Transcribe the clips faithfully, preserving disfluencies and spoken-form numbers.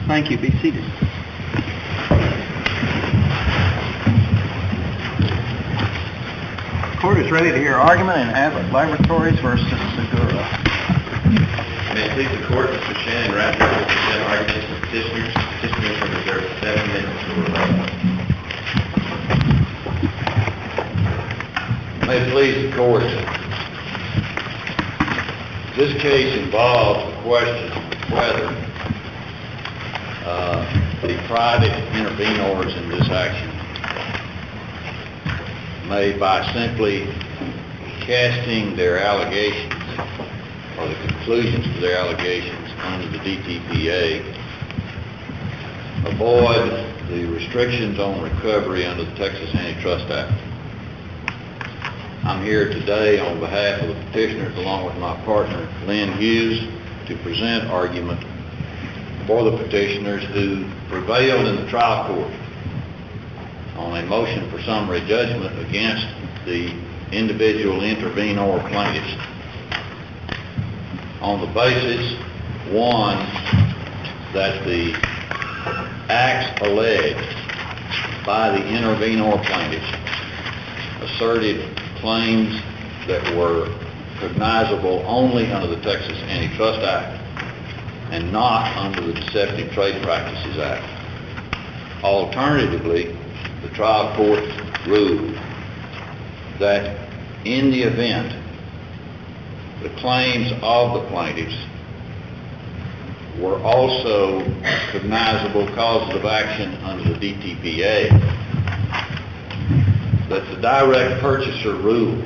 Thank you. Be seated. Court is ready to hear argument in Abbott Laboratories versus Segura. May it please the court, Mister Shannon Radford will present arguments for petitioners. Petitioners are reserved seven minutes for rebuttal. May it please the court. This case involves the question of whether uh, the private intervenors in this action may, by simply casting their allegations or the conclusions to their allegations under the D T P A, avoid the restrictions on recovery under the Texas Antitrust Act. I'm here today on behalf of the petitioners, along with my partner, Lynn Hughes, to present argument for the petitioners who prevailed in the trial court on a motion for summary judgment against the individual intervenor plaintiffs on the basis, one, that the acts alleged by the intervenor plaintiffs asserted claims that were cognizable only under the Texas Antitrust Act and not under the Deceptive Trade Practices Act. Alternatively, the trial court ruled that in the event the claims of the plaintiffs were also cognizable causes of action under the D T P A, that the direct purchaser rule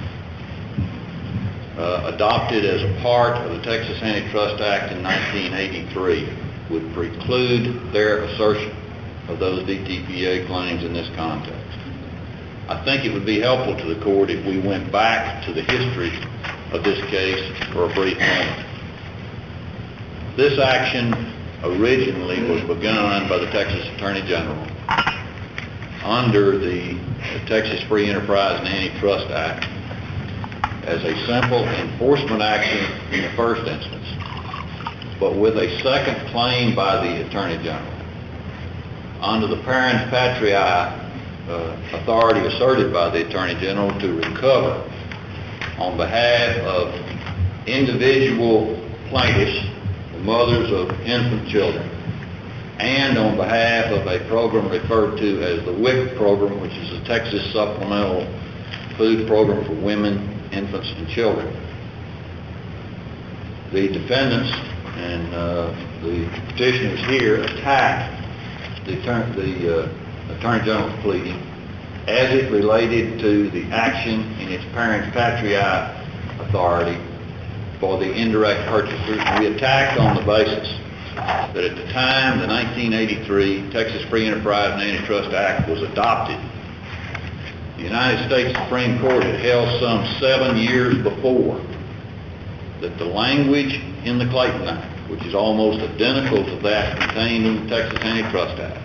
uh, adopted as a part of the Texas Antitrust Act in nineteen eighty-three would preclude their assertion of those D T P A claims in this context. I think it would be helpful to the court if we went back to the history of this case for a brief moment. This action originally was begun by the Texas Attorney General under the Texas Free Enterprise and Antitrust Act as a simple enforcement action in the first instance, but with a second claim by the Attorney General under the parens patriae uh, authority asserted by the Attorney General to recover on behalf of individual plaintiffs, the mothers of infant children, and on behalf of a program referred to as the W I C program, which is the Texas Supplemental Food Program for Women, Infants, and Children. The defendants and uh, the petitioners here attacked the, the uh, Attorney General's pleading as it related to the action in its parens patriae authority for the indirect purchasers. We attacked on the basis that at the time the nineteen eighty-three Texas Free Enterprise and Antitrust Act was adopted, the United States Supreme Court had held some seven years before that the language in the Clayton Act, which is almost identical to that contained in the Texas Antitrust Act,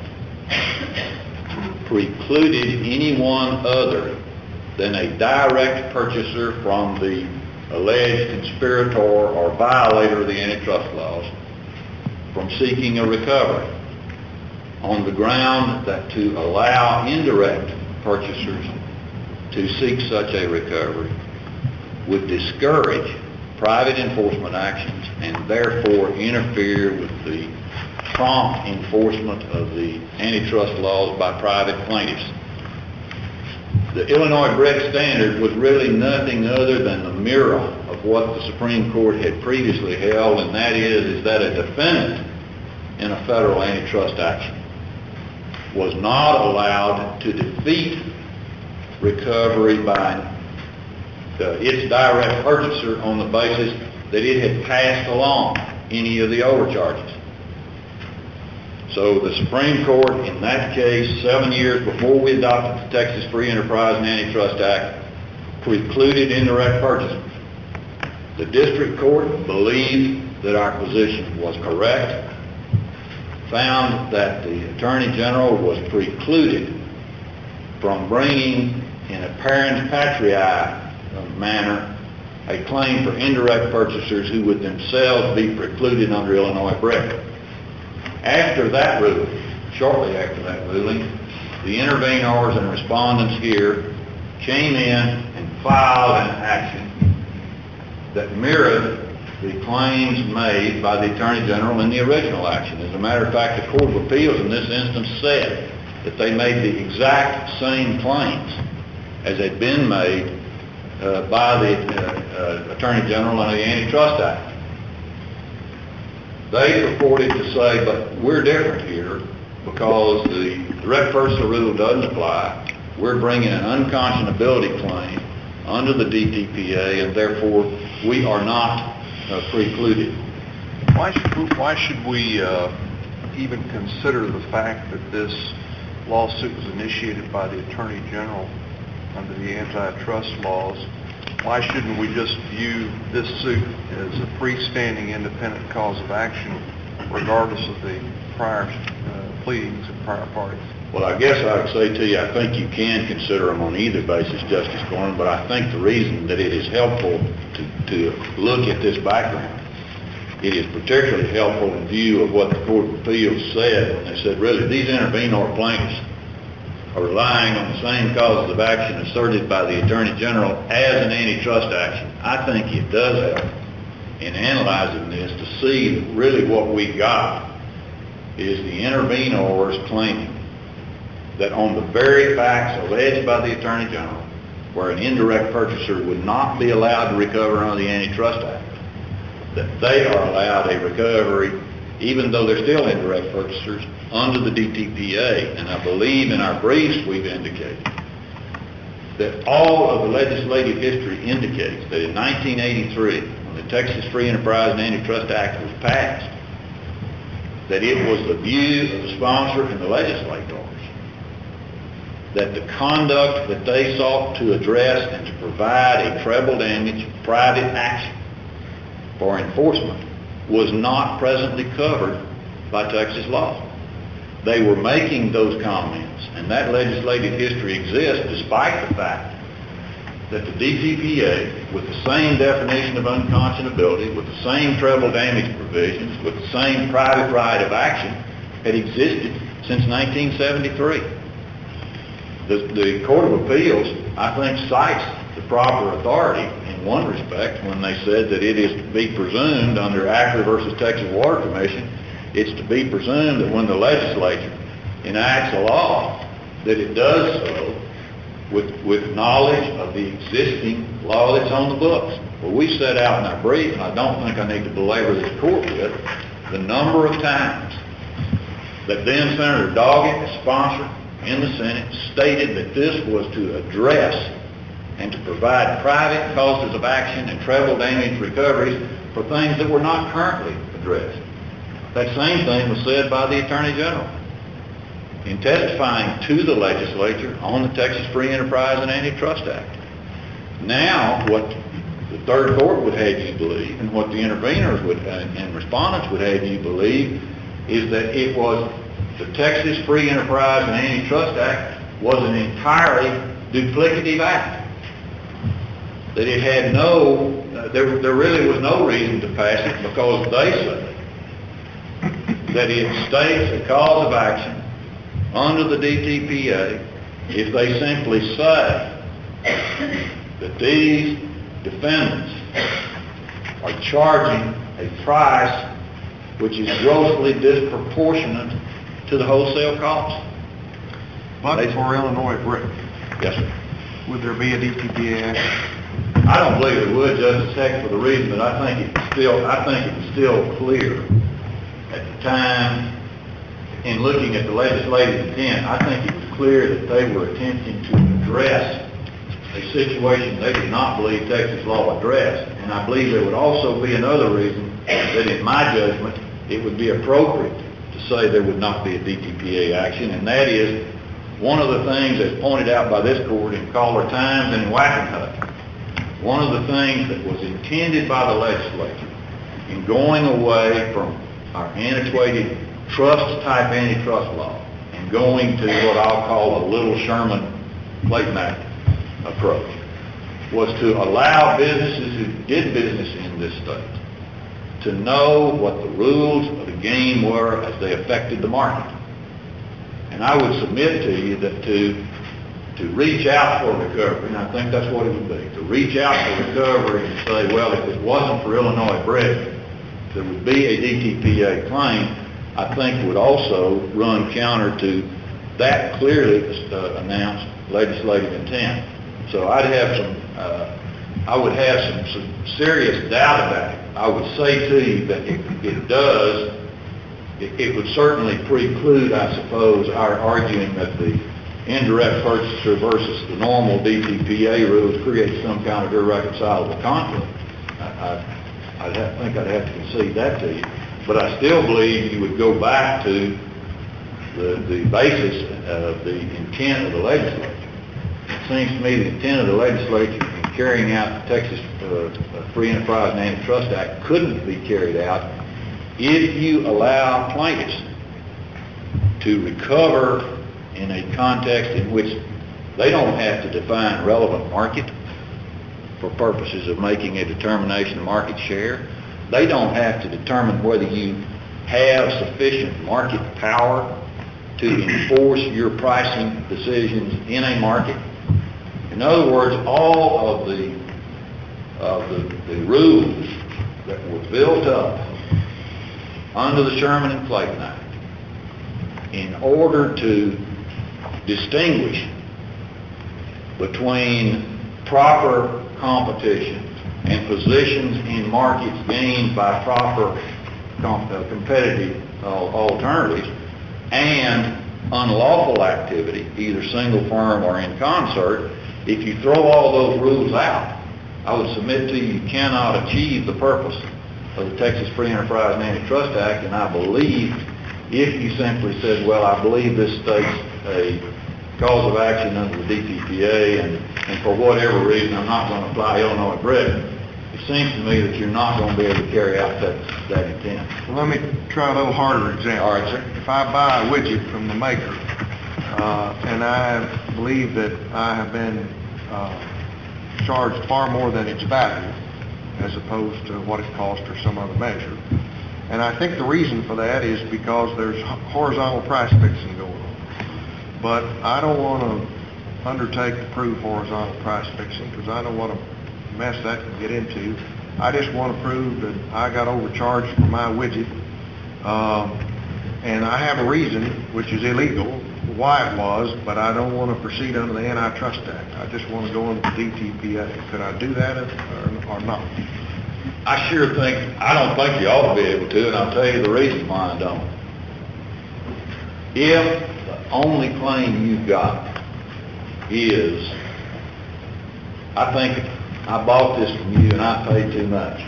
precluded anyone other than a direct purchaser from the alleged conspirator or violator of the antitrust laws from seeking a recovery on the ground that to allow indirect purchasers to seek such a recovery would discourage private enforcement actions and therefore interfere with the prompt enforcement of the antitrust laws by private plaintiffs. The Illinois Brecht standard was really nothing other than the mirror of what the Supreme Court had previously held, and that is, is that a defendant in a federal antitrust action was not allowed to defeat recovery by uh, its direct purchaser on the basis that it had passed along any of the overcharges. So the Supreme Court in that case, seven years before we adopted the Texas Free Enterprise and Antitrust Act, precluded indirect purchasers. The district court believed that our position was correct, found that the Attorney General was precluded from bringing in a parens patriae manner a claim for indirect purchasers who would themselves be precluded under Illinois Brecht. After that ruling, shortly after that ruling, the intervenors and respondents here came in and filed an action that mirrored the claims made by the Attorney General in the original action. As a matter of fact, the Court of Appeals in this instance said that they made the exact same claims as had been made uh, by the uh, uh, Attorney General under the Antitrust Act. They purported to say, but we're different here because the direct personal rule doesn't apply. We're bringing an unconscionability claim under the D T P A, and therefore we are not uh, precluded. Why should we, why should we uh, even consider the fact that this lawsuit was initiated by the Attorney General under the antitrust laws? Why shouldn't we just view this suit as a freestanding independent cause of action regardless of the prior uh, pleadings of prior parties? Well, I guess I would say to you, I think you can consider them on either basis, Justice Gorman, but I think the reason that it is helpful to, to look at this background, it is particularly helpful in view of what the Court of Appeals said when they said, really, these intervenor plaintiffs are relying on the same causes of action asserted by the Attorney General as an antitrust action. I think it does help in analyzing this to see that really what we got is the intervenors claiming that on the very facts alleged by the Attorney General, where an indirect purchaser would not be allowed to recover under the Antitrust Act, that they are allowed a recovery, even though they're still indirect purchasers, under the D T P A. And I believe in our briefs we've indicated that all of the legislative history indicates that in nineteen eighty-three, when the Texas Free Enterprise and Antitrust Act was passed, that it was the view of the sponsor and the legislators that the conduct that they sought to address and to provide a treble damage private action for enforcement was not presently covered by Texas law. They were making those comments, and that legislative history exists despite the fact that the D T P A, with the same definition of unconscionability, with the same treble damage provisions, with the same private right of action, had existed since nineteen seventy-three. The, the Court of Appeals, I think, cites the proper authority in one respect when they said that it is to be presumed under Ackley versus Texas Water Commission, it's to be presumed that when the legislature enacts a law, that it does so with, with knowledge of the existing law that's on the books. Well, we set out in our brief, and I don't think I need to belabor this court with, the number of times that then Senator Doggett, a sponsor in the Senate, stated that this was to address and to provide private causes of action and treble damage recoveries for things that were not currently addressed. That same thing was said by the Attorney General in testifying to the legislature on the Texas Free Enterprise and Antitrust Act. Now, what the third court would have you believe, and what the interveners would and, and respondents would have you believe, is that it was the Texas Free Enterprise and Antitrust Act was an entirely duplicative act. That it had no, uh, there, there really was no reason to pass it because they said that it states a cause of action under the D T P A if they simply say that these defendants are charging a price which is grossly disproportionate to the wholesale cost. But for Illinois brick, yes, sir. Would there be a D T P A action? I don't believe it would, Justice Heck, for the reason that I think it's still, I think it was still clear at the time in looking at the legislative intent. I think it was clear that they were attempting to address a situation they did not believe Texas law addressed. And I believe there would also be another reason that, in my judgment, it would be appropriate to say there would not be a D T P A action, and that is one of the things that's pointed out by this court in Caller Times and in Wackenhut. One of the things that was intended by the legislature in going away from our antiquated trust-type antitrust law and going to what I'll call a Little Sherman-Clayton Act approach was to allow businesses who did business in this state to know what the rules of gain were as they affected the market. And I would submit to you that to to reach out for recovery, and I think that's what it would be, to reach out for recovery and say, well, if it wasn't for Illinois Brick, there would be a D T P A claim, I think would also run counter to that clearly uh, announced legislative intent. So I'd have some, uh, I would have some, some serious doubt about it. I would say to you that if it does, it, it would certainly preclude, I suppose, our arguing that the indirect purchaser versus the normal D T P A rules create some kind of irreconcilable conflict. I, I, I'd have, think I'd have to concede that to you. But I still believe you would go back to the, the basis of the intent of the legislature. It seems to me the intent of the legislature in carrying out the Texas uh, Free Enterprise and Antitrust Act couldn't be carried out if you allow plaintiffs to recover in a context in which they don't have to define relevant market for purposes of making a determination of market share. They don't have to determine whether you have sufficient market power to enforce your pricing decisions in a market. In other words, all of the, of the, the rules that were built up under the Sherman and Clayton Act in order to distinguish between proper competition and positions in markets gained by proper com- uh, competitive uh, alternatives and unlawful activity, either single firm or in concert. If you throw all those rules out, I would submit to you, you cannot achieve the purpose of the Texas Free Enterprise and Antitrust Act. And I believe if you simply said, well, I believe this states a cause of action under the D T P A, and, and for whatever reason I'm not going to apply Illinois Brick, it seems to me that you're not going to be able to carry out that, that intent. Well, let me try a little harder example. All right, sir. If I buy a widget from the maker, uh, and I believe that I have been uh, charged far more than its value, as opposed to what it cost or some other measure, and I think the reason for that is because there's horizontal price fixing going on. But I don't want to undertake to prove horizontal price fixing because I don't want to mess that and get into. I just want to prove that I got overcharged for my widget, um, and I have a reason, which is illegal, why it was, but I don't want to proceed under the Antitrust Act. I just want to go under the D T P A. Could I do that or, or not? I sure think, I don't think you ought to be able to, and I'll tell you the reason why I don't. If the only claim you've got is, I think I bought this from you and I paid too much.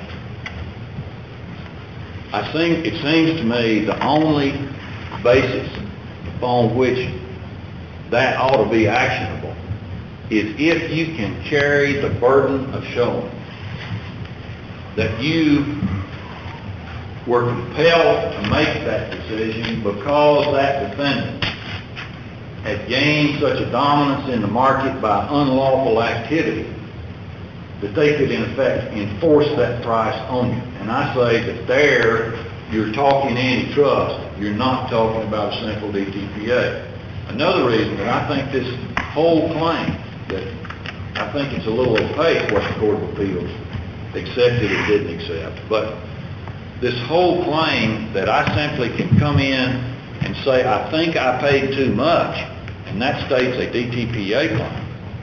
I think it seems to me the only basis upon which that ought to be actionable is if you can carry the burden of showing that you were compelled to make that decision because that defendant had gained such a dominance in the market by unlawful activity that they could in effect enforce that price on you. And I say that there you're talking antitrust, you're not talking about a simple D T P A. Another reason that I think this whole claim, that I think it's a little opaque what the Court of Appeals accepted or didn't accept, but this whole claim that I simply can come in and say I think I paid too much, and that states a D T P A claim.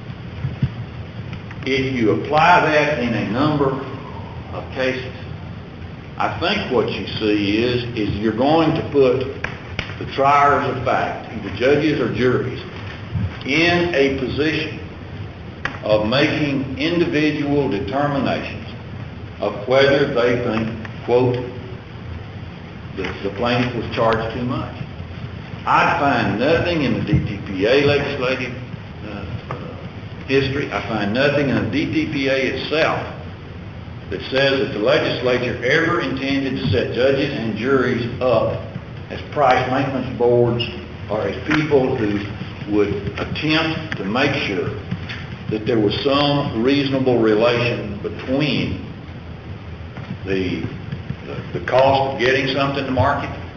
If you apply that in a number of cases, I think what you see is, is you're going to put the triers of fact, either judges or juries, in a position of making individual determinations of whether they think, quote, the, the plaintiff was charged too much. I find nothing in the D T P A legislative uh, uh, history, I find nothing in the D T P A itself that says that the legislature ever intended to set judges and juries up as price maintenance boards or as people who would attempt to make sure that there was some reasonable relation between the, the, the cost of getting something to market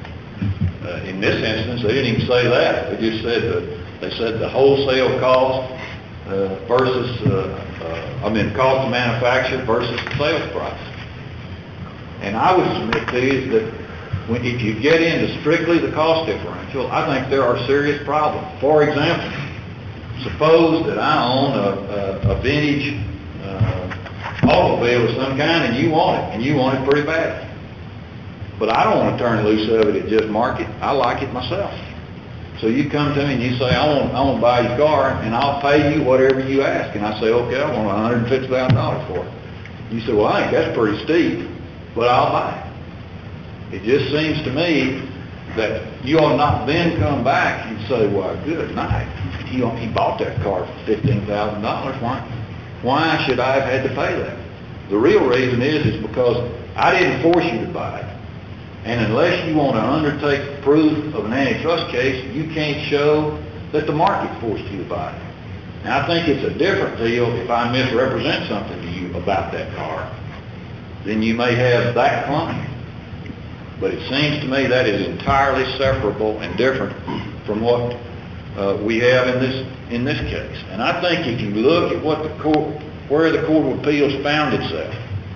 Uh, in this instance, they didn't even say that. They just said the, they said the wholesale cost uh, versus, uh, uh, I mean, cost of manufacture versus the sales price. And I would submit to you that when, if you get into strictly the cost differential, I think there are serious problems. For example, suppose that I own a, a, a vintage uh, automobile of some kind and you want it, and you want it pretty bad. But I don't want to turn loose of it at just market. I like it myself. So you come to me and you say, I want, I want to buy your car, and I'll pay you whatever you ask. And I say, okay, I want one hundred fifty thousand dollars for it. You say, well, I think that's pretty steep, but I'll buy it. It just seems to me that you ought not then come back and say, well, good night. He, he bought that car for fifteen thousand dollars. Why, why should I have had to pay that? The real reason is, is because I didn't force you to buy it. And unless you want to undertake proof of an antitrust case, you can't show that the market forced you to buy it. Now, I think it's a different deal if I misrepresent something to you about that car. Then you may have that claim. But it seems to me that is entirely separable and different from what uh, we have in this in this case. And I think if you look at what the court, where the Court of Appeals found itself,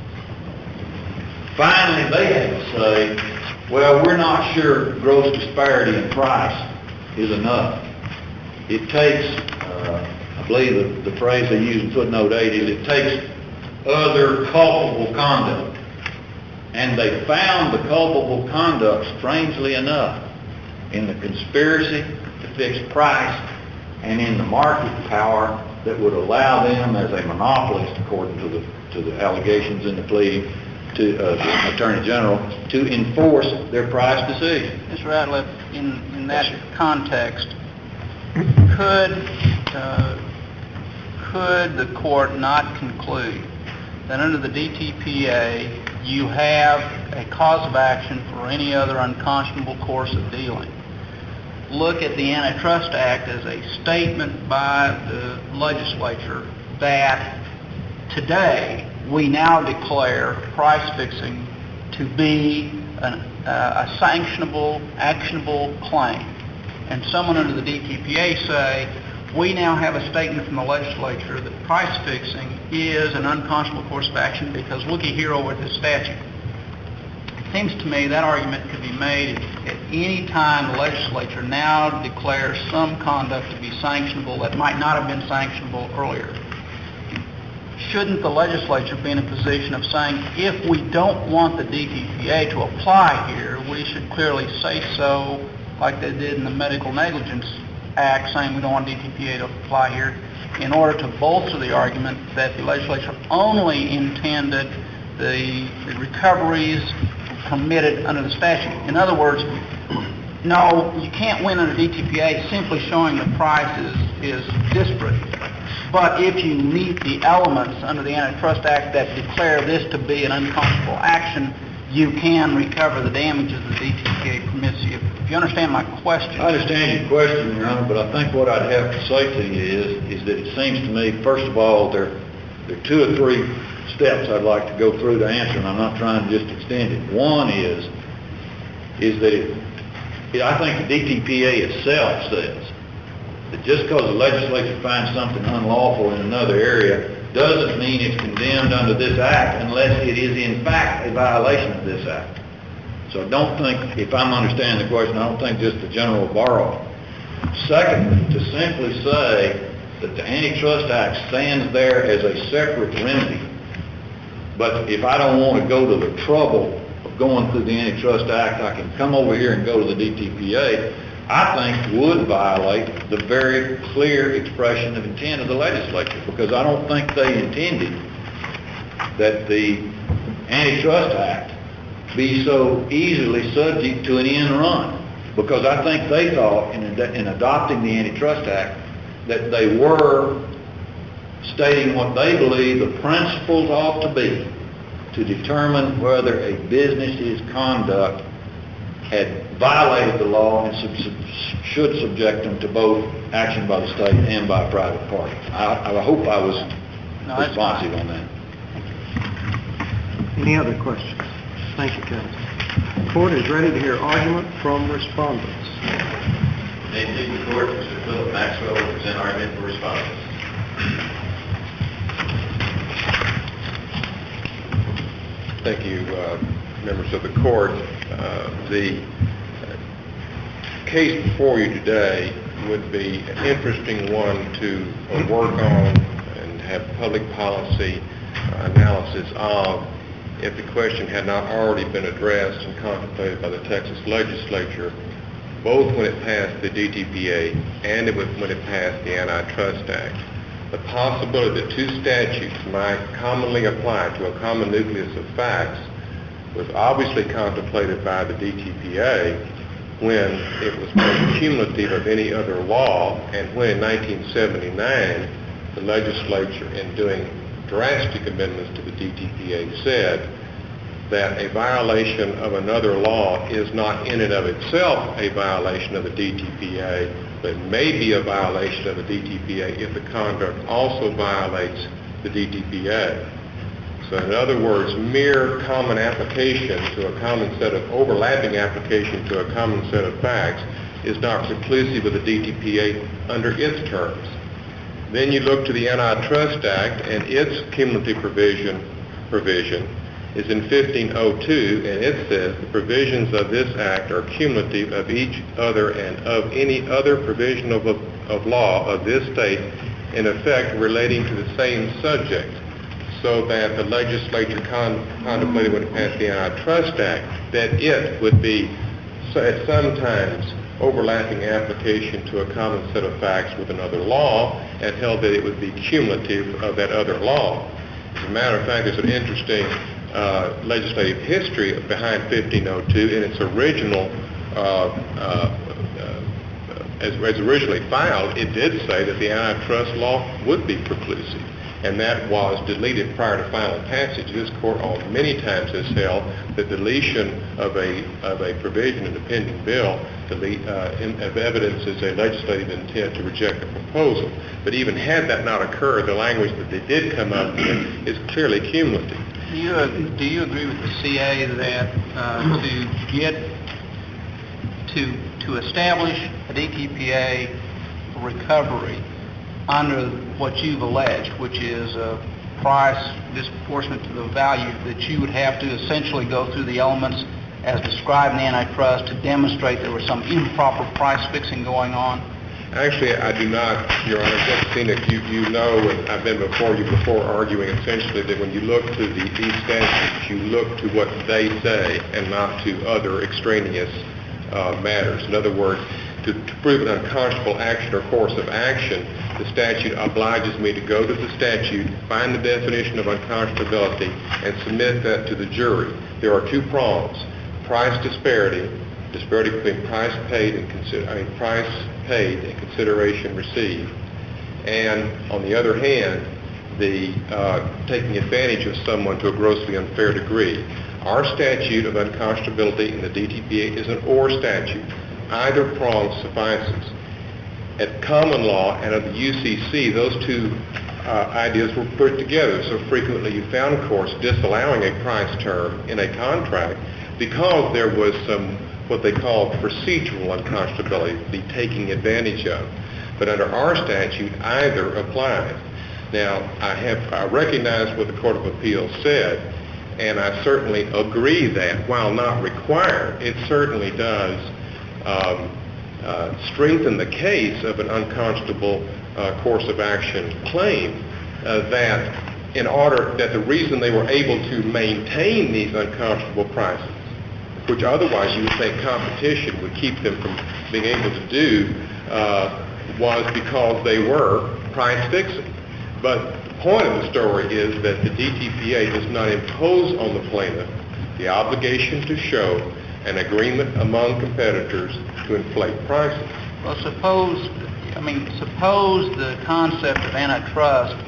finally they had to say, well, we're not sure gross disparity in price is enough. It takes, uh, I believe the, the phrase they use in footnote eight is it takes other culpable conduct. And they found the culpable conduct, strangely enough, in the conspiracy to fix price and in the market power that would allow them as a monopolist, according to the, to the allegations in the plea, to uh, the Attorney General, to enforce their price decision. Mister Ratliff, in, in that context, could, uh, could the court not conclude that under the D T P A you have a cause of action for any other unconscionable course of dealing? Look at the Antitrust Act as a statement by the legislature that today we now declare price fixing to be an, uh, a sanctionable, actionable claim. And someone under the D T P A say, we now have a statement from the legislature that price fixing is an unconscionable course of action because looky here over at the statute. It seems to me that argument could be made at any time the legislature now declares some conduct to be sanctionable that might not have been sanctionable earlier. Shouldn't the legislature be in a position of saying, if we don't want the D T P A to apply here, we should clearly say so, like they did in the Medical Negligence Act, saying we don't want D T P A to apply here, in order to bolster the argument that the legislature only intended the, the recoveries permitted under the statute. In other words, no, you can't win under D T P A simply showing the price is, is disparate. But if you meet the elements under the Antitrust Act that declare this to be an unconscionable action, you can recover the damages the D T P A permits you. If you understand my question. I understand your question, Your Honor, but I think what I'd have to say to you is, is that it seems to me, first of all, there, there are two or three steps I'd like to go through to answer, and I'm not trying to just extend it. One is, is that it, it, I think the D T P A itself says that just because the legislature finds something unlawful in another area doesn't mean it's condemned under this act unless it is in fact a violation of this act. So I don't think, if I'm understanding the question, I don't think just the general borrow. Secondly, to simply say that the Antitrust Act stands there as a separate remedy, but if I don't want to go to the trouble of going through the Antitrust Act, I can come over here and go to the D T P A, I think would violate the very clear expression of intent of the legislature, because I don't think they intended that the Antitrust Act be so easily subject to an end run, because I think they thought in, ad- in adopting the Antitrust Act that they were stating what they believe the principles ought to be to determine whether a business's conduct had violated the law and sub- sub- should subject them to both action by the state and by a private party. I, I hope I was No, responsive on that. Any other questions? Thank you, Counsel. court is ready to hear argument from respondents. May it please the court, Mister Philip Maxwell will present argument for respondents. Thank you, uh, members of the court. Uh, the case before you today would be an interesting one to uh, work on and have public policy uh, analysis of if the question had not already been addressed and contemplated by the Texas legislature, both when it passed the D T P A and it was when it passed the Antitrust Act. The possibility that two statutes might commonly apply to a common nucleus of facts was obviously contemplated by the D T P A when it was made cumulative of any other law, and when in nineteen seventy-nine the legislature, in doing drastic amendments to the D T P A, said that a violation of another law is not in and of itself a violation of the D T P A, but may be a violation of the D T P A if the conduct also violates the D T P A. So in other words, mere common application to a common set of overlapping application to a common set of facts is not preclusive of the D T P A under its terms. Then you look to the Antitrust Act, and its cumulative provision provision is in fifteen oh two, and it says the provisions of this act are cumulative of each other and of any other provision of, of law of this state in effect relating to the same subject, so that the legislature con- contemplated when it passed the Antitrust Act that it would be at some times overlapping application to a common set of facts with another law, and held that it would be cumulative of that other law. As a matter of fact, there's an interesting uh, legislative history behind fifteen oh two. In its original, uh, uh, uh, as, as originally filed, it did say that the antitrust law would be preclusive, and that was deleted prior to final passage. This court on many times has held that deletion of a of a provision in the pending bill delete, uh, in, of evidence is a legislative intent to reject a proposal. But even had that not occurred, the language that they did come up with is clearly cumulative. Do you, uh, do you agree with the C A that uh, to get to to establish a D T P A recovery under what you've alleged, which is a price disproportionate to the value, that you would have to essentially go through the elements as described in the antitrust to demonstrate there was some improper price fixing going on? Actually, I do not, Your Honor. Justice Enoch, you, you know, and I've been before you before arguing essentially that when you look to the, these statutes, you look to what they say and not to other extraneous uh, matters. In other words, to, to prove an unconscionable action or course of action, the statute obliges me to go to the statute, find the definition of unconscionability, and submit that to the jury. There are two prongs: price disparity, disparity between price paid and consider, I mean price paid and consideration received, and on the other hand, the uh, taking advantage of someone to a grossly unfair degree. Our statute of unconscionability in the D T P A is an or statute. Either prong suffices. At common law and under the U C C, those two uh, ideas were put together. So frequently you found courts disallowing a price term in a contract because there was some what they call procedural unconscionability, the taking advantage of. But under our statute, either applies. Now, I have I recognize what the Court of Appeals said, and I certainly agree that while not required, it certainly does um, uh, strengthen the case of an unconscionable uh, course of action claim, uh, that in order that the reason they were able to maintain these unconscionable prices, which otherwise you would think competition would keep them from being able to do, uh, was because they were price fixing. But the point of the story is that the D T P A does not impose on the plaintiff the obligation to show an agreement among competitors to inflate prices. Well, suppose, I mean, suppose the concept of antitrust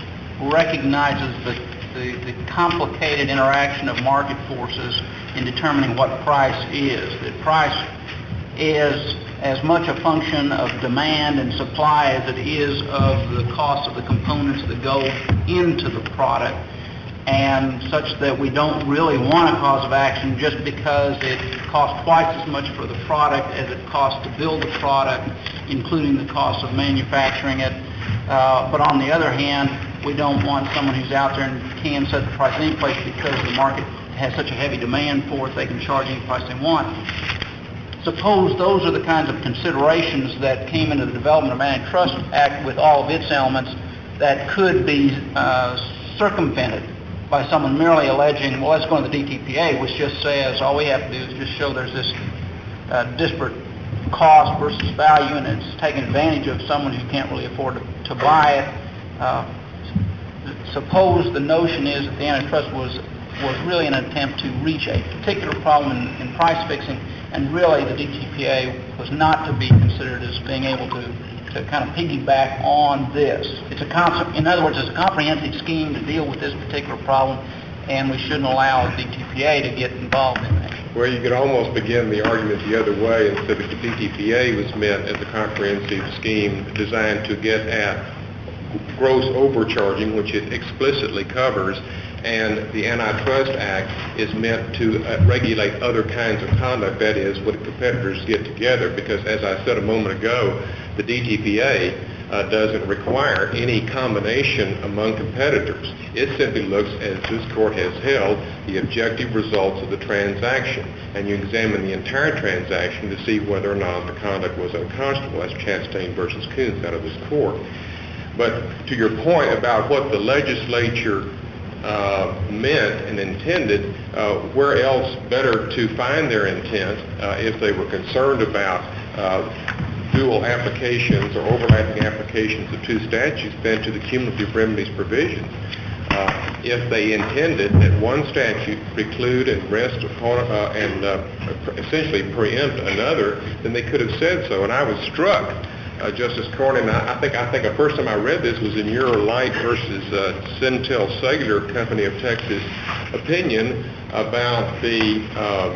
recognizes the, the, the complicated interaction of market forces in determining what price is. That price is as much a function of demand and supply as it is of the cost of the components that go into the product. and such that we don't really want a cause of action just because it costs twice as much for the product as it costs to build the product, including the cost of manufacturing it. Uh, but on the other hand, we don't want someone who's out there and can set the price any place because the market has such a heavy demand for it, they can charge any price they want. Suppose those are the kinds of considerations that came into the development of Antitrust Act with all of its elements that could be uh, circumvented by someone merely alleging, well, let's go to the D T P A, which just says all we have to do is just show there's this uh, disparate cost versus value, and it's taking advantage of someone who can't really afford to, to buy it. Uh, suppose the notion is that the antitrust was was really an attempt to reach a particular problem in, in price fixing, and really the D T P A was not to be considered as being able to, to kind of piggyback on this. It's a concept, in other words, it's a comprehensive scheme to deal with this particular problem, and we shouldn't allow the D T P A to get involved in that. Well, you could almost begin the argument the other way and say that the D T P A was meant as a comprehensive scheme designed to get at gross overcharging, which it explicitly covers, and the Antitrust Act is meant to uh, regulate other kinds of conduct, that is, when competitors get together, because as I said a moment ago, the D T P A uh, doesn't require any combination among competitors. It simply looks, as this court has held, the objective results of the transaction, and you examine the entire transaction to see whether or not the conduct was unconscionable. That's Chastain versus Coons out of this court. But to your point about what the legislature Uh, meant and intended, uh, where else better to find their intent uh, if they were concerned about uh, dual applications or overlapping applications of two statutes than to the cumulative remedies provisions. Uh, if they intended that one statute preclude and rest upon uh, and uh, essentially preempt another, then they could have said so. And I was struck, Uh, Justice Cornyn, I, I think I think the first time I read this was in your Light versus uh, Centel Cellular Company of Texas opinion about the uh,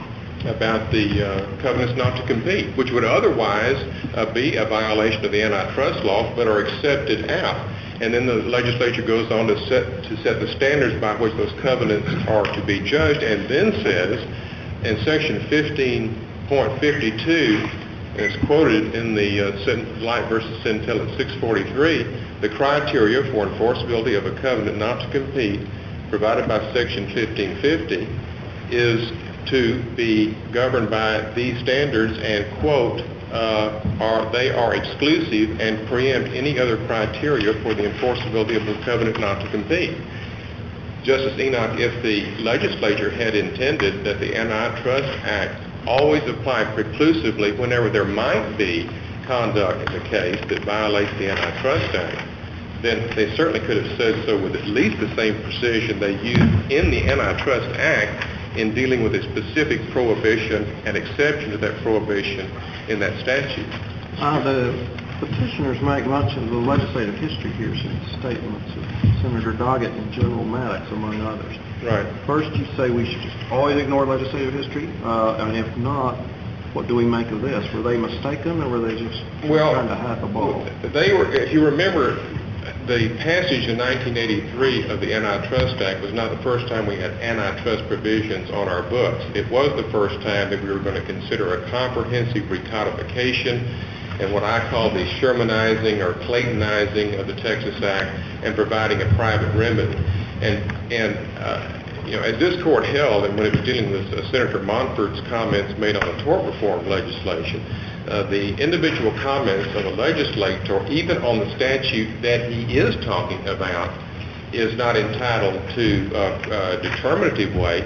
about the uh, covenants not to compete, which would otherwise uh, be a violation of the antitrust law, but are accepted out. And then the legislature goes on to set to set the standards by which those covenants are to be judged, and then says in Section fifteen point fifty-two. As quoted in the uh, Light versus Centel at six forty-three, the criteria for enforceability of a covenant not to compete provided by Section fifteen fifty is to be governed by these standards and, quote, uh, are, they are exclusive and preempt any other criteria for the enforceability of the covenant not to compete. Justice Enoch, if the legislature had intended that the Antitrust Act always apply preclusively whenever there might be conduct in the case that violates the Antitrust Act, then they certainly could have said so with at least the same precision they used in the Antitrust Act in dealing with a specific prohibition and exception to that prohibition in that statute. Uh, the petitioners make much of the legislative history here, since statements of Senator Doggett and General Maddox, among others. Right. First, you say we should just always ignore legislative history, uh, and if not, what do we make of this? Were they mistaken, or were they just well, trying to hide the ball? They were. If you remember, the passage in nineteen eighty-three of the Antitrust Act was not the first time we had antitrust provisions on our books. It was the first time that we were going to consider a comprehensive recodification and what I call the Shermanizing or Claytonizing of the Texas Act and providing a private remedy. And, and uh, you know, as this court held, and when it was dealing with uh, Senator Monford's comments made on the tort reform legislation, uh, the individual comments of a legislator, even on the statute that he is talking about, is not entitled to uh, uh, determinative weight.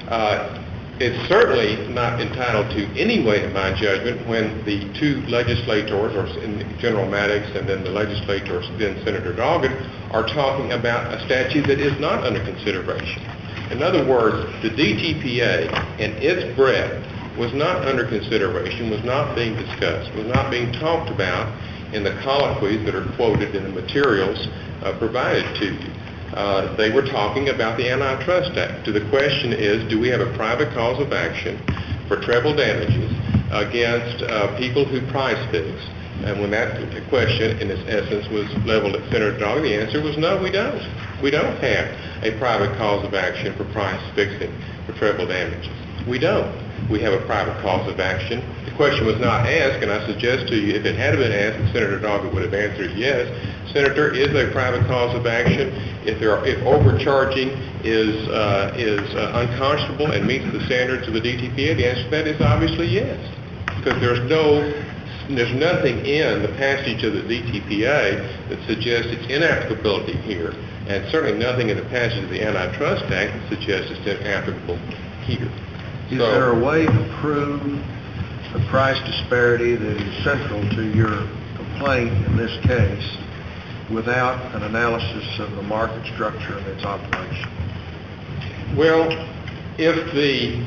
Uh, It's certainly not entitled to any weight, in my judgment, when the two legislators, or General Maddox and then the legislators, then Senator Doggett, are talking about a statute that is not under consideration. In other words, the D T P A and its breadth was not under consideration, was not being discussed, was not being talked about in the colloquies that are quoted in the materials uh, provided to you. Uh, they were talking about the Antitrust Act. So the question is, do we have a private cause of action for treble damages against uh, people who price fix And when that question, in its essence, was leveled at Senator Doggett, the answer was no, we don't. We don't have a private cause of action for price fixing for treble damages. We don't. We have a private cause of action. The question was not asked, and I suggest to you, if it had been asked, Senator Doggett would have answered yes. Senator, is there a private cause of action? If there are, if overcharging is uh, is uh, unconscionable and meets the standards of the D T P A, the answer to that is obviously yes, because there's no there's nothing in the passage of the D T P A that suggests its inapplicability here, and certainly nothing in the passage of the Antitrust Act that suggests it's inapplicable here. Is So, there a way to prove the price disparity that is central to your complaint in this case without an analysis of the market structure and its operation? well, if the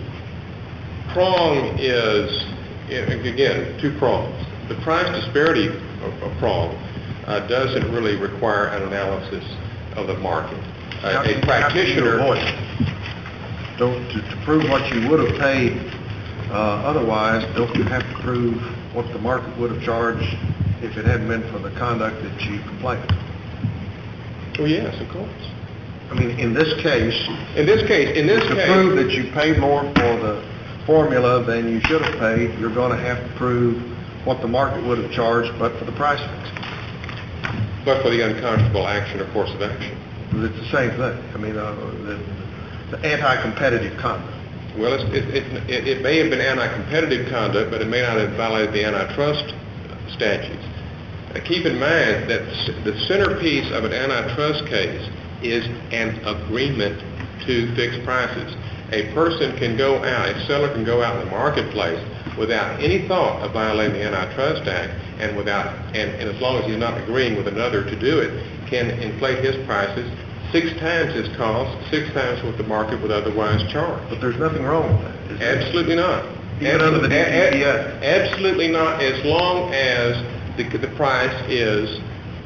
prong is, again, two prongs. The price disparity of, of prong uh, doesn't really require an analysis of the market. Uh, How a can- practitioner... how can you avoid it? Don't, to, to prove what you would have paid uh, otherwise, don't you have to prove what the market would have charged if it hadn't been for the conduct that you complained of? Oh, yes, of course. I mean, in this case, In this case, in this to case... prove that you paid more for the formula than you should have paid, you're going to have to prove what the market would have charged but for the price fixing. But for the unconscionable action or course of action. It's the same thing. I mean, uh, the, the anti-competitive conduct. Well, it's, it, it, it, it may have been anti-competitive conduct, but it may not have violated the antitrust statutes. Uh, keep in mind that the centerpiece of an antitrust case is an agreement to fix prices. A person can go out, a seller can go out in the marketplace without any thought of violating the Antitrust Act, and without, and, and as long as he's not agreeing with another to do it, can inflate his prices six times his cost, six times what the market would otherwise charge. But there's nothing wrong with that, is there? Absolutely not. Even under the D T P A? A- a- Absolutely not, as long as the, the price is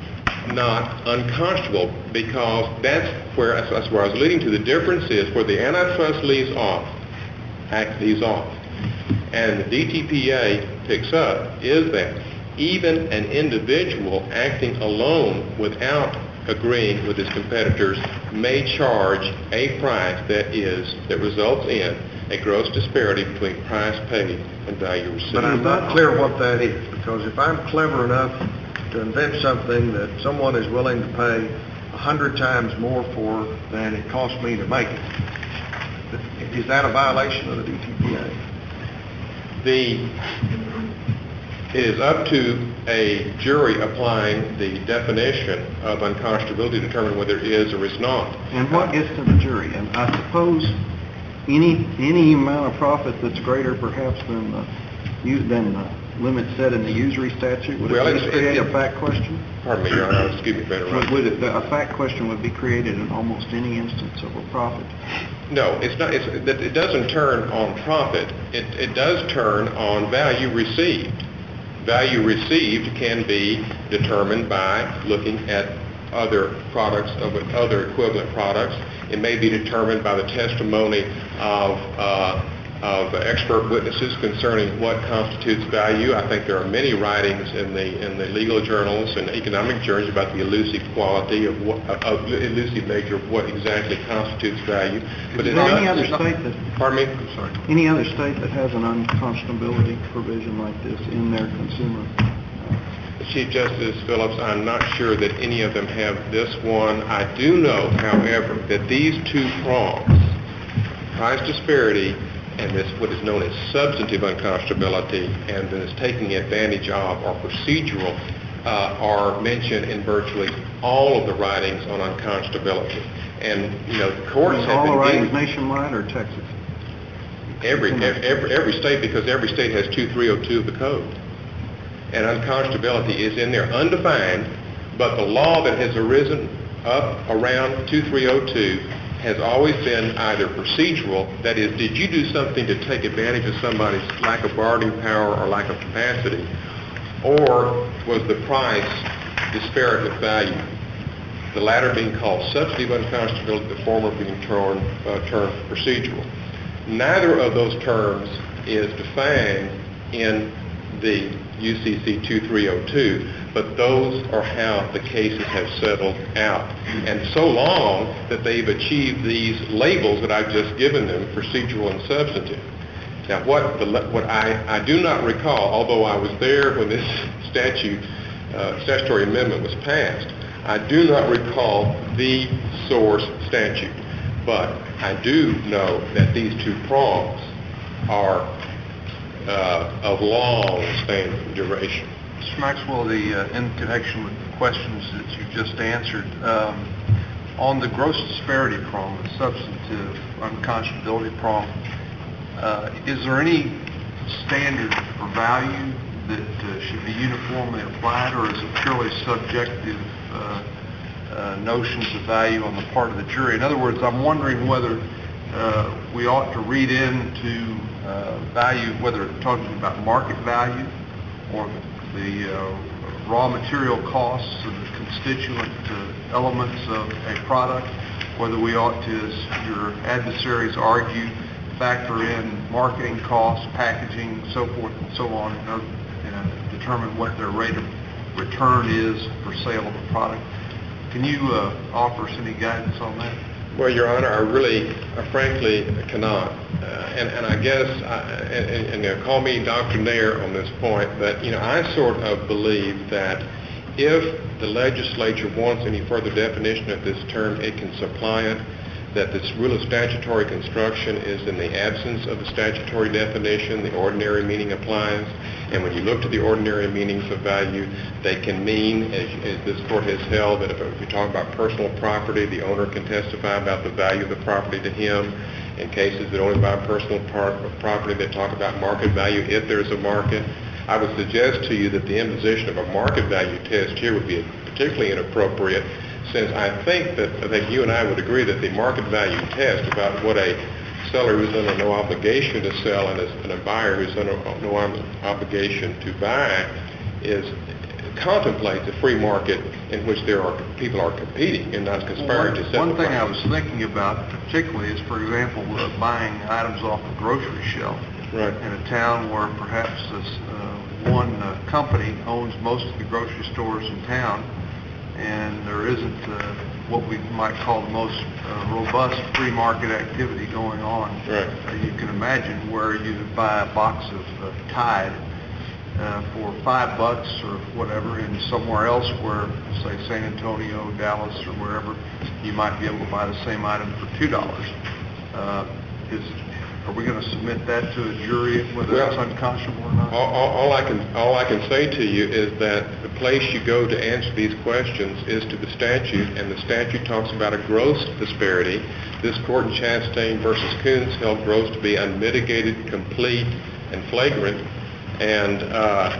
not unconscionable, because that's where that's where I was leading to. The difference is where the antitrust leaves off, act leaves off, and the D T P A picks up, is that even an individual acting alone without agreeing with his competitors may charge a price that is that results in a gross disparity between price paid and value received. But I'm not clear what that is, because if I'm clever enough to invent something that someone is willing to pay a hundred times more for than it cost me to make it, is that a violation of the D T P A? The It is up to a jury applying the definition of unconscionability to determine whether it is or is not. And what gets to the jury? And I suppose any any amount of profit that's greater perhaps than the u- than the limit set in the usury statute would Well, at least it's- create it- a fact question. Pardon me, Your Honor, excuse me for Would, interrupting. would it, a fact question would be created in almost any instance of a profit. No, it's not. It's, it doesn't turn on profit. It, it does turn on value received. Value received can be determined by looking at other products of other equivalent products. It may be determined by the testimony of uh, of expert witnesses concerning what constitutes value. I think there are many writings in the in the legal journals and economic journals about the elusive quality of what of elusive nature of what exactly constitutes value. But Is it's there not, any other it's not- state that Pardon me. I'm sorry. any other state that has an unconscionability provision like this in their consumer? Chief Justice Phillips, I'm not sure that any of them have this one. I do know, however, that these two prongs, price disparity and this what is known as substantive unconscionability and then is taking advantage of or procedural, uh, are mentioned in virtually all of the writings on unconscionability. And, you know, courts have All the been writings dealing- nationwide or Texas? Every, every, every state, because every state has two three oh two of the code. And unconscionability is in there undefined, but the law that has arisen up around two three oh two has always been either procedural, that is, did you do something to take advantage of somebody's lack of bargaining power or lack of capacity, or was the price disparate with value? The latter being called substantive unconscionability, the former being termed, uh, termed procedural. Neither of those terms is defined in the U C C twenty-three oh two, but those are how the cases have settled out. And so long that they've achieved these labels that I've just given them, procedural and substantive. Now, what, the, what I, I do not recall, although I was there when this statute, uh, statutory amendment was passed, I do not recall the source statute. But I do know that these two prongs are uh, of long-standing duration. Mister Maxwell, the, uh, in connection with the questions that you just answered, um, on the gross disparity prong, the substantive unconscionability prong, uh, is there any standard for value that uh, should be uniformly applied, or is it purely subjective uh, uh, notions of value on the part of the jury? In other words, I'm wondering whether uh, we ought to read into uh, value, whether it's talking about market value or the uh, raw material costs and the constituent uh, elements of a product, whether we ought to, as your adversaries argue, factor in marketing costs, packaging, so forth and so on, and uh, determine what their rate of return is for sale of a product. Can you uh, offer us any guidance on that? Well, Your Honor, I really, I frankly cannot. Uh, and, and I guess, I, and, and you know, call me doctrinaire on this point, but, you know, I sort of believe that if the legislature wants any further definition of this term, it can supply it, that this rule of statutory construction is in the absence of the statutory definition, the ordinary meaning applies, and when you look to the ordinary meanings of value, they can mean, as, as this court has held, that if, if you talk about personal property, the owner can testify about the value of the property to him. In cases that only buy personal par- property, they talk about market value if there's a market. I would suggest to you that the imposition of a market value test here would be particularly inappropriate, since I think that I think you and I would agree that the market value test about what a seller who's under no obligation to sell and a, and a buyer who's under no obligation to buy is contemplates a free market in which there are people are competing and not conspiring well, one, to sell. One thing I was thinking about particularly is, for example, uh, buying items off a grocery shelf right. in a town where perhaps this uh, one uh, company owns most of the grocery stores in town, and there isn't uh, what we might call the most uh, robust free market activity going on. Right. Uh, you can imagine where you buy a box of uh, Tide uh, for five bucks or whatever, and somewhere else where, say, San Antonio, Dallas, or wherever, you might be able to buy the same item for two dollars. Uh, is Are we going to submit that to a jury, whether well, that's unconscionable or not? All, all, all I can all I can say to you is that the place you go to answer these questions is to the statute, and the statute talks about a gross disparity. This court in Chastain versus Coons held gross to be unmitigated, complete, and flagrant. And uh,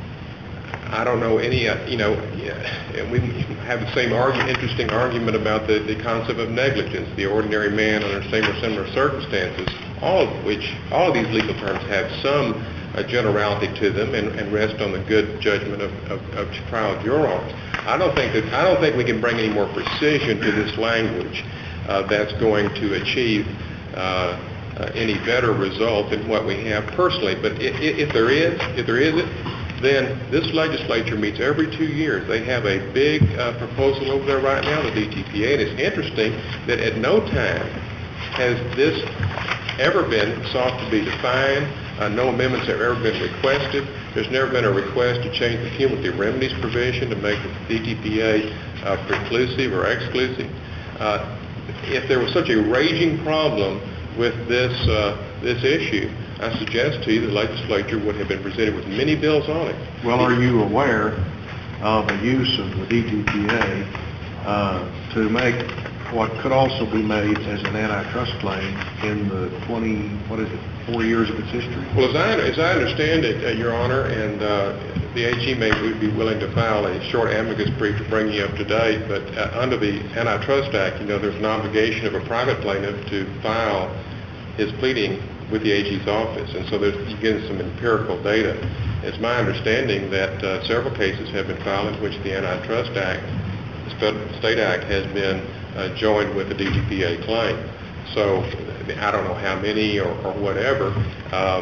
I don't know any, uh, you know, we have the same argument, interesting argument about the, the concept of negligence, the ordinary man under same or similar circumstances, all of which, all of these legal terms have some uh, generality to them and, and rest on the good judgment of, of, of trial jurors. I don't think that, I don't think we can bring any more precision to this language uh, that's going to achieve uh, uh, any better result than what we have personally. But if, if there is, if there is it, then this legislature meets every two years. They have a big uh, proposal over there right now, the D T P A, and it's interesting that at no time has this ever been sought to be defined. Uh, no amendments have ever been requested. There's never been a request to change the cumulative remedies provision to make the D T P A uh, preclusive or exclusive. Uh, if there was such a raging problem with this uh, this issue, I suggest to you the legislature would have been presented with many bills on it. Well, are you aware of the use of the D T P A uh, to make what could also be made as an antitrust claim in the twenty, what is it, four years of its history? Well, as I, as I understand it, uh, Your Honor, and uh, the A G may be willing to file a short amicus brief to bring you up to date, but uh, under the Antitrust Act, you know, there's an obligation of a private plaintiff to file his pleading with the A G's office, and so there's, you get some empirical data. It's my understanding that uh, several cases have been filed in which the Antitrust Act, the State Act, has been uh, joined with the D T P A claim. So I don't know how many or, or whatever, um,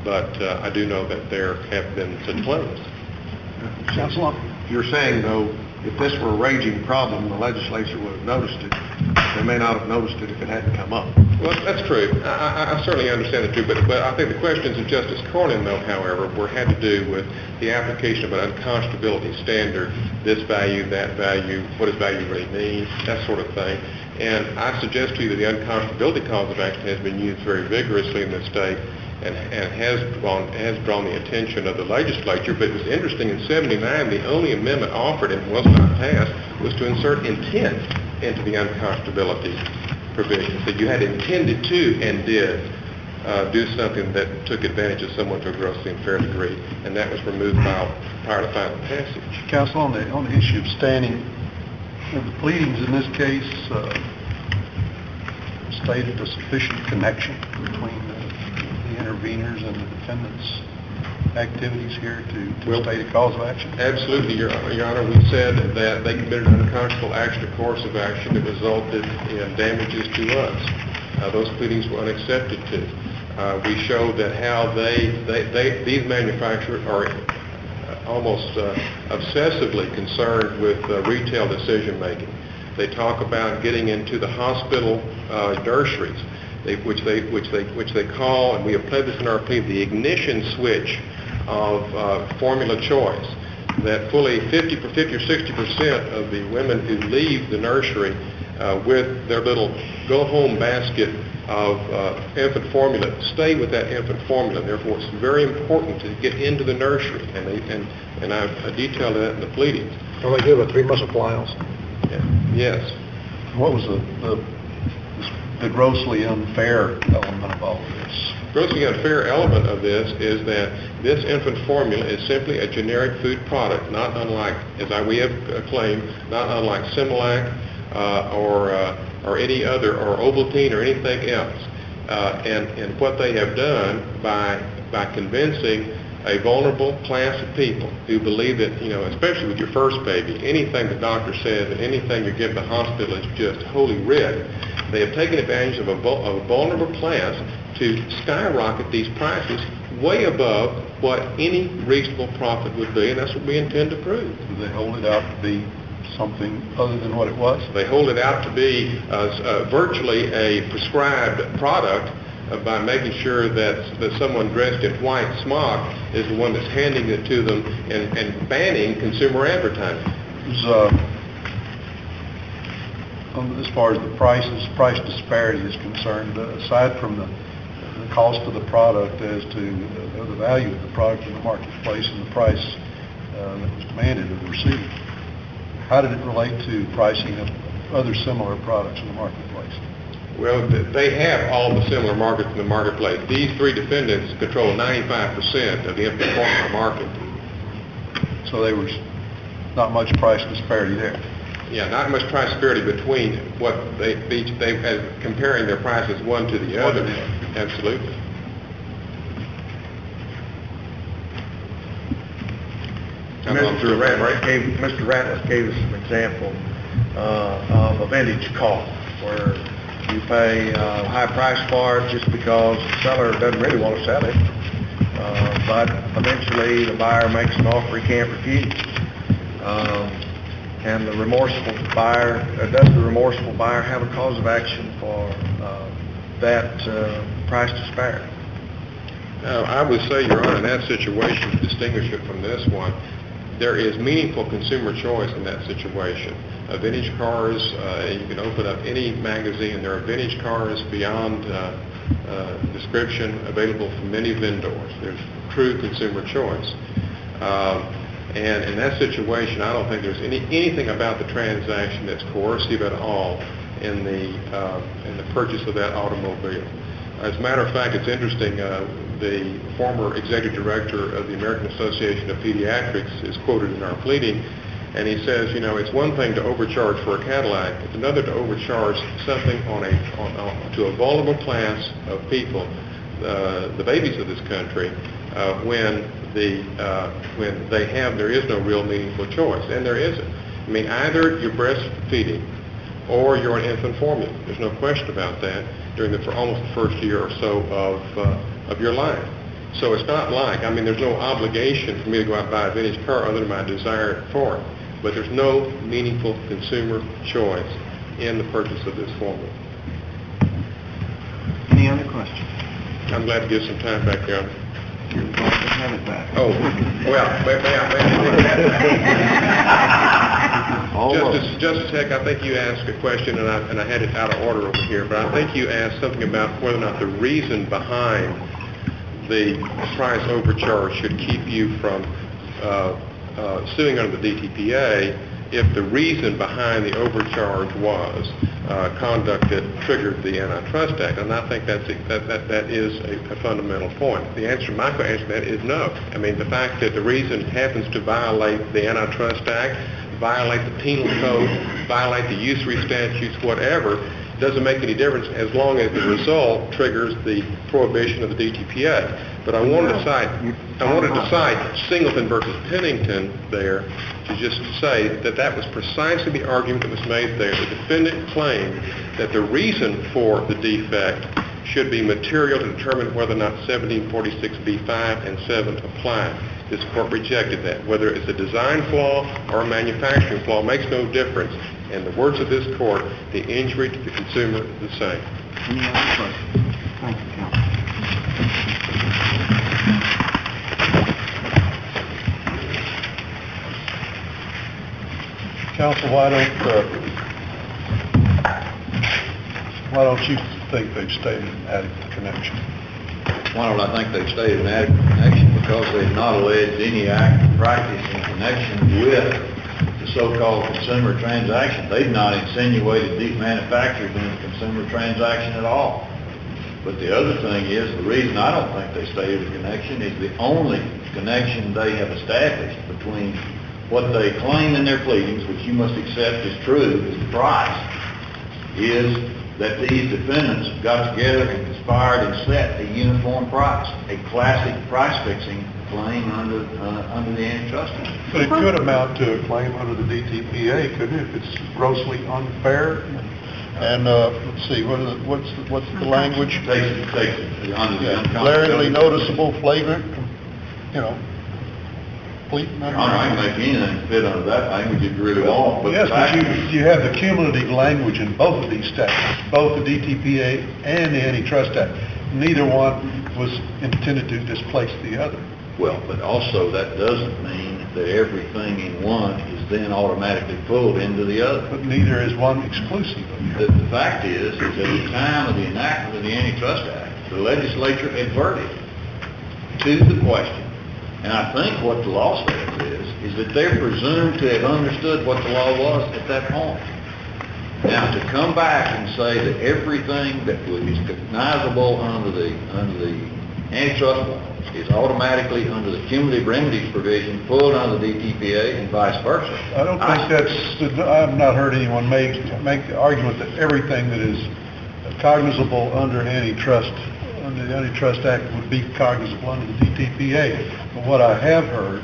but uh, I do know that there have been such claims. Councilor, you're saying, though, if this were a raging problem, the legislature would have noticed it. They may not have noticed it if it hadn't come up. Well, that's true. I, I, I certainly understand that too, but, but I think the questions of Justice Cornyn, though, however, were had to do with the application of an unconscionability standard, this value, that value, what does value really mean, that sort of thing. And I suggest to you that the unconscionability cause of action has been used very vigorously in this state and, and has, drawn, has drawn the attention of the legislature. But it was interesting, in seventy-nine, the only amendment offered and was not passed was to insert intent into the unconscionability provisions, that you had intended to and did uh, do something that took advantage of someone to a grossly unfair degree, and that was removed by, prior to final passage. Counsel, on the, on the issue of standing, the pleadings in this case uh, stated a sufficient connection between the, the interveners and the defendants' activities here to, to Well, state a cause of action? Absolutely, Your Honor. Your Honor, we said that they committed an unconscionable action, a course of action that resulted in damages to us. Uh, those pleadings were unaccepted to. Uh, we showed that how they, they, they these manufacturers are almost uh, obsessively concerned with uh, retail decision making. They talk about getting into the hospital uh, nurseries, they, which they which they which they call, and we have played this in our plea, the ignition switch of uh, formula choice. That fully fifty, fifty or sixty percent of the women who leave the nursery uh, with their little go-home basket of uh, infant formula stay with that infant formula. Therefore, it's very important to get into the nursery, and they, and and I've I detailed that in the pleadings. All they do with three muscle plyos. Yeah. Yes. What was the, the, the grossly unfair element of all of this? Grossly unfair element of this is that this infant formula is simply a generic food product, not unlike, as I, we have claimed, not unlike Similac uh, or uh, or any other, or Ovaltine or anything else. Uh, and, and what they have done by by convincing a vulnerable class of people who believe that, you know, especially with your first baby, anything the doctor says and anything you give the hospital is just holy writ. They have taken advantage of a, of a vulnerable class to skyrocket these prices way above what any reasonable profit would be, and that's what we intend to prove. Do they hold it out to be something other than what it was? They hold it out to be uh, uh, virtually a prescribed product uh, by making sure that, that someone dressed in white smock is the one that's handing it to them and, and banning consumer advertising. Was, uh, as far as the prices, price disparity is concerned, uh, aside from the, the cost of the product as to uh, the value of the product in the marketplace and the price uh, that was demanded or received, how did it relate to pricing of other similar products in the marketplace? Well, they have all the similar markets in the marketplace. These three defendants control ninety-five percent of the infant formula market. So there was not much price disparity there. Yeah, not much price disparity between what they each they as comparing their prices one to the other. Absolutely. Mister Ratliff gave, Mister Ratliff gave us an example uh, of a vintage car where you pay a high price for it just because the seller doesn't really want to sell it, uh, but eventually the buyer makes an offer he can't refuse. Um, and the remorseful buyer, uh, does the remorseful buyer have a cause of action for uh, that uh, price disparity? Now, I would say, Your Honor, in that situation, to distinguish it from this one, there is meaningful consumer choice in that situation. Uh, vintage cars, uh, you can open up any magazine. There are vintage cars beyond uh, uh, description available from many vendors. There's true consumer choice. Um, and in that situation, I don't think there's any anything about the transaction that's coercive at all in the, uh, in the purchase of that automobile. As a matter of fact, it's interesting, uh, the former executive director of the American Association of Pediatrics is quoted in our pleading, and he says, you know, it's one thing to overcharge for a Cadillac, it's another to overcharge something on a, on, on, to a vulnerable class of people, uh, the babies of this country, uh, when, the, uh, when they have, there is no real meaningful choice, and there isn't. I mean, either you're breastfeeding or you're on infant formula. There's no question about that during the for almost the first year or so of uh, of your life. So it's not like, I mean, there's no obligation for me to go out and buy a vintage car other than my desire for it. But there's no meaningful consumer choice in the purchase of this formula. Any other questions? I'm glad to give some time back there. You're going to have it back. Oh, well, may, may I, may I Justice, Justice Heck, I think you asked a question, and I, and I had it out of order over here, but I think you asked something about whether or not the reason behind the price overcharge should keep you from uh, uh, suing under the D T P A if the reason behind the overcharge was uh, conduct that triggered the Antitrust Act. And I think that's a, that, that, that is a, a fundamental point. The answer, my answer to that is no. I mean, the fact that the reason happens to violate the Antitrust Act, violate the penal code, violate the usury statutes, whatever, doesn't make any difference as long as the result triggers the prohibition of the D T P A. But I wanted to cite, I wanted to cite Singleton versus Pennington there to just say that that was precisely the argument that was made there. The defendant claimed that the reason for the defect should be material to determine whether or not seventeen forty-six B five and seven apply. This court rejected that. Whether it's a design flaw or a manufacturing flaw makes no difference. In the words of this court, the injury to the consumer is the same. Any other questions? Thank you, counsel. Counsel, why don't uh, why don't you think they've stated an adequate connection? Why don't I think they've stated an adequate connection? Because they've not alleged any act of practice in connection with the so-called consumer transaction. They've not insinuated these manufacturers in the consumer transaction at all. But the other thing is, the reason I don't think they stated a connection is the only connection they have established between what they claim in their pleadings, which you must accept is true, is the price, is that these defendants got together and conspired and set a uniform price, a classic price-fixing claim under uh, under the Antitrust Act. But it could amount to a claim under the D T P A, couldn't it, if it's grossly unfair? And uh, let's see, what are the, what's the, what's the language? Takes it, takes it under the Yeah, glaringly noticeable, flagrant, you know, complete. Your Honor, I can make anything fit under that language if you really want. But Yes, the but fact you, is- you have the cumulative language in both of these statutes, both the D T P A and the Antitrust Act. Neither one was intended to displace the other. Well, but also that doesn't mean that everything in one is then automatically pulled into the other. But neither is one exclusive of the The, other. the fact is, is at the time of the enactment of the Antitrust Act, the legislature adverted to the question. And I think what the law says is, is that they're presumed to have understood what the law was at that point. Now, to come back and say that everything that is cognizable under the, under the antitrust law is automatically under the cumulative remedies provision pulled under the D T P A and vice versa. I don't think that's, I've not heard anyone make, make the argument that everything that is cognizable under antitrust, under the Antitrust Act would be cognizable under the D T P A. But what I have heard,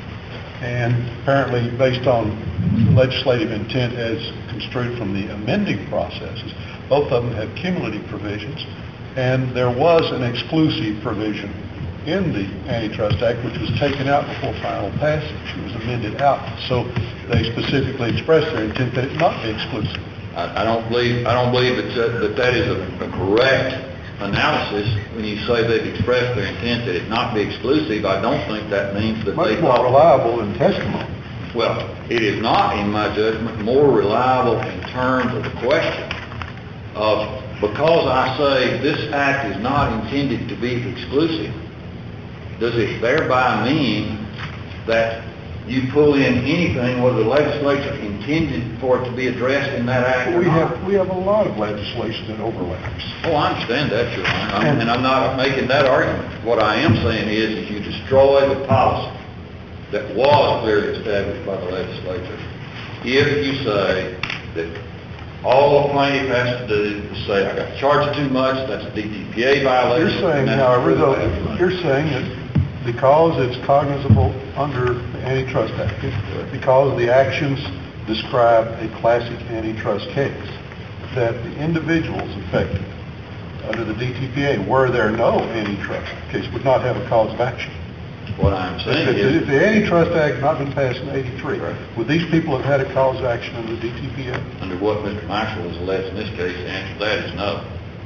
and apparently based on legislative intent as construed from the amending processes, both of them have cumulative provisions, and there was an exclusive provision in the Antitrust Act which was taken out before final passage. It was amended out. So they specifically expressed their intent that it not be exclusive. I, I don't believe, I don't believe that, uh, that that is a, a correct analysis when you say they've expressed their intent that it not be exclusive. I don't think that means that Much they more thought... reliable than testimony. Well, it is not, in my judgment, more reliable in terms of the question of, because I say this act is not intended to be exclusive, does it thereby mean that you pull in anything whether the legislature intended for it to be addressed in that act or We not? have, we have a lot of legislation that overlaps. Oh, I understand that, Your Honor, I'm- and I'm not making that argument. What I am saying is, is you destroy the policy that was clearly established by the legislature if you say that all a plaintiff has to do is say, I got charged too much, that's a D T P A violation. You're saying, and that's however, a though, violation. you're saying that because it's cognizable under the Antitrust Act, because the actions describe a classic antitrust case, that the individuals affected under the D T P A, were there no antitrust, the case would not have a cause of action. What I'm saying If, is... if the antitrust act had not been passed in eighty-three, would these people have had a cause of action under the D T P A? Under what Mister Maxwell has alleged in this case, the answer to that is no.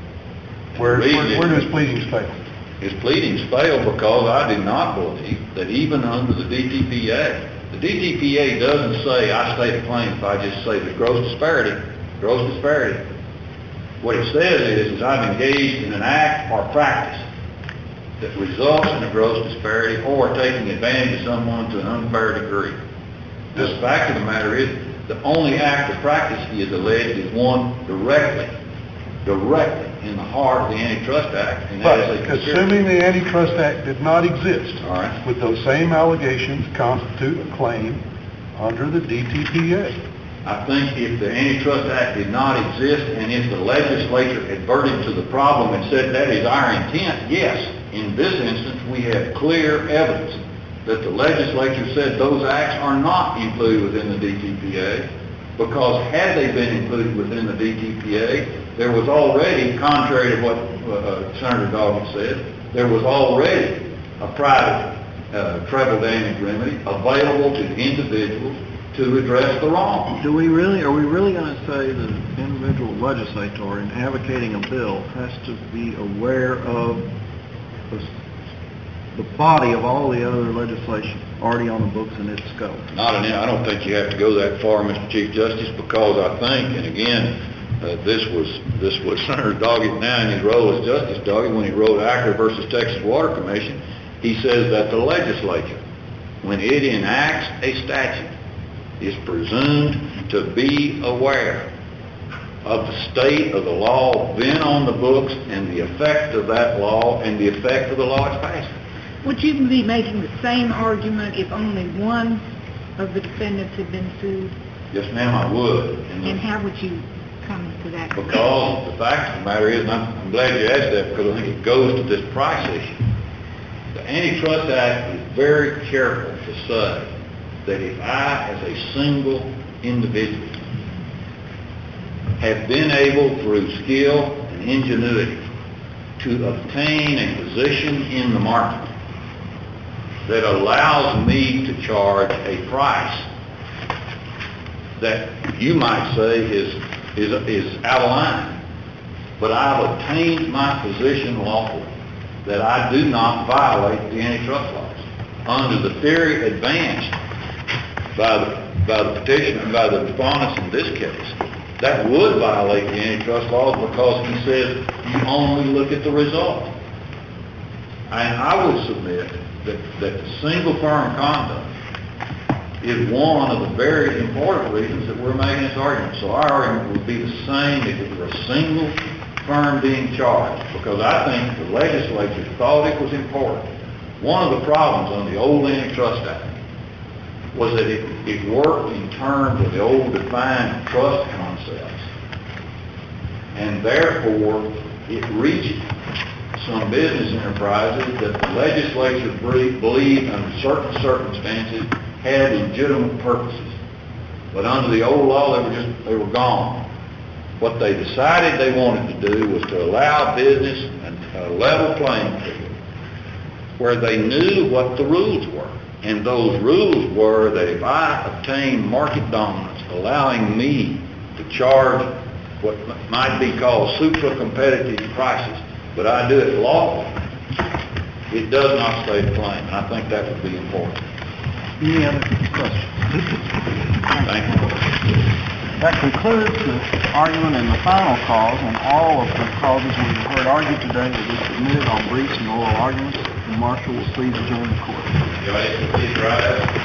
And Where, the reason where, where do is- his pleadings fail? His pleadings fail because I do not believe that even under the D T P A, the D T P A doesn't say I state a claim if I just say the gross disparity, gross disparity. What it says is, is I'm engaged in an act or practice that results in a gross disparity or taking advantage of someone to an unfair degree. The fact of the matter is, the only act or practice he is alleged is one directly, directly in the heart of the Antitrust Act. And that But is a conspiracy. assuming the Antitrust Act did not exist, All right. would those same allegations constitute a claim under the D T P A? I think if the Antitrust Act did not exist and if the legislature adverted to the problem and said that is our intent, yes. In this instance, we have clear evidence that the legislature said those acts are not included within the D T P A, because had they been included within the D T P A, there was already, contrary to what uh, Senator Doggett said, there was already a private uh, treble damage remedy available to individuals to address the wrong. Do we really, are we really going to say that an individual legislator in advocating a bill has to be aware of the, the body of all the other legislation already on the books and its scope? Not in, I don't think you have to go that far, Mister Chief Justice, because I think, and again, uh, this was this was Senator Doggett now in his role as Justice Doggett when he wrote Acker versus Texas Water Commission. He says that the legislature, when it enacts a statute, is presumed to be aware of the state of the law then on the books and the effect of that law and the effect of the law it's passed. Would you be making the same argument if only one of the defendants had been sued? Yes, ma'am, I would. And, And how would you come to that? because the fact of the matter is, and I'm, I'm glad you asked that because I think it goes to this price issue. The Antitrust Act is very careful to say that if I, as a single individual, have been able through skill and ingenuity to obtain a position in the market that allows me to charge a price that you might say is, is, is out of line, but I've obtained my position lawfully, that I do not violate the antitrust laws under the theory advanced by the, by the petitioner, by the respondents in this case. That would violate the antitrust laws because he says you only look at the result. And I would submit that, that the single firm conduct is one of the very important reasons that we're making this argument. So our argument would be the same if it were a single firm being charged, because I think the legislature thought it was important. One of the problems on the old Antitrust Act was that it, it worked in terms of the old defined trust concepts, and therefore it reached some business enterprises that the legislature believed under certain circumstances had legitimate purposes. But under the old law, they were just, they were gone. What they decided they wanted to do was to allow business a level playing field where they knew what the rules were. And those rules were that if I obtain market dominance, allowing me to charge what might be called supra-competitive prices, but I do it lawfully, it does not state a claim. And I think that would be important. Any other questions? Thank you. That concludes the argument in the final cause, and all of the causes we have heard argued today will be submitted on briefs and oral arguments. The marshal will please adjourn the court. Your Excellency, rise.